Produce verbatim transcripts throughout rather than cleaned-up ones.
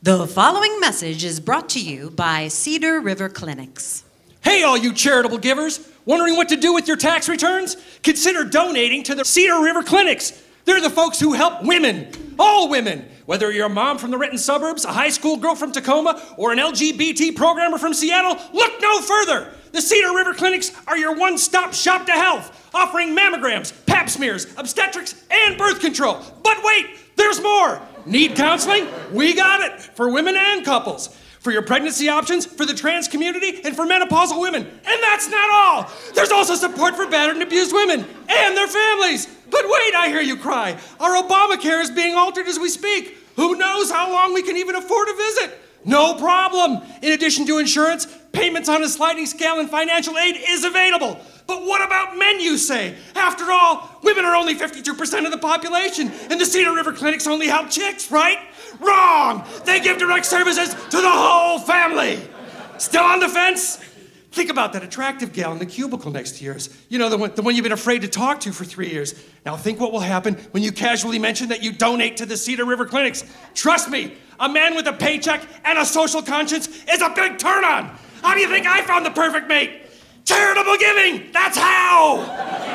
The following message is brought to you by Cedar River Clinics. Hey, all you charitable givers! Wondering what to do with your tax returns? Consider donating to the Cedar River Clinics. They're the folks who help women, all women. Whether you're a mom from the Renton suburbs, a high school girl from Tacoma, or an L G B T programmer from Seattle, look no further. The Cedar River Clinics are your one-stop shop to health, offering mammograms, pap smears, obstetrics, and birth control. But wait, there's more. Need counseling? We got it, for women and couples. For your pregnancy options, for the trans community, and for menopausal women. And that's not all. There's also support for battered and abused women and their families. But wait, I hear you cry. Our Obamacare is being altered as we speak. Who knows how long we can even afford a visit? No problem. In addition to insurance, payments on a sliding scale and financial aid is available. But what about men, you say? After all, women are only fifty-two percent of the population, and the Cedar River Clinics only help chicks, right? Wrong! They give direct services to the whole family. Still on the fence? Think about that attractive gal in the cubicle next to yours. You know, the one, the one you've been afraid to talk to for three years. Now think what will happen when you casually mention that you donate to the Cedar River Clinics. Trust me, a man with a paycheck and a social conscience is a big turn-on. How do you think I found the perfect mate? Charitable giving, that's how!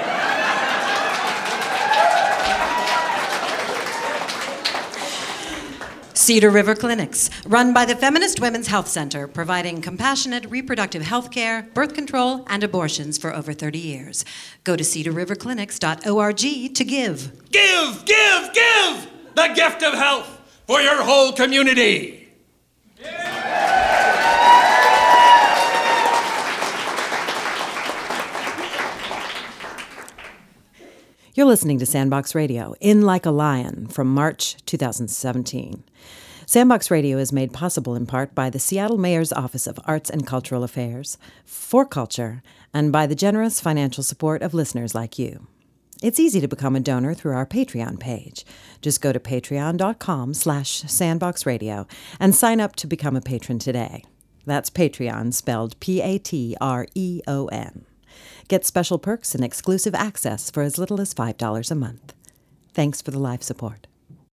Cedar River Clinics, run by the Feminist Women's Health Center, providing compassionate reproductive health care, birth control, and abortions for over thirty years. Go to cedar river clinics dot org to give. Give, give, give! The gift of health for your whole community. You're listening to Sandbox Radio, In Like a Lion, from March twenty seventeen. Sandbox Radio is made possible in part by the Seattle Mayor's Office of Arts and Cultural Affairs, For Culture, and by the generous financial support of listeners like you. It's easy to become a donor through our Patreon page. Just go to patreon.com slash sandboxradio and sign up to become a patron today. That's Patreon, spelled P A T R E O N. Get special perks and exclusive access for as little as five dollars a month. Thanks for the live support.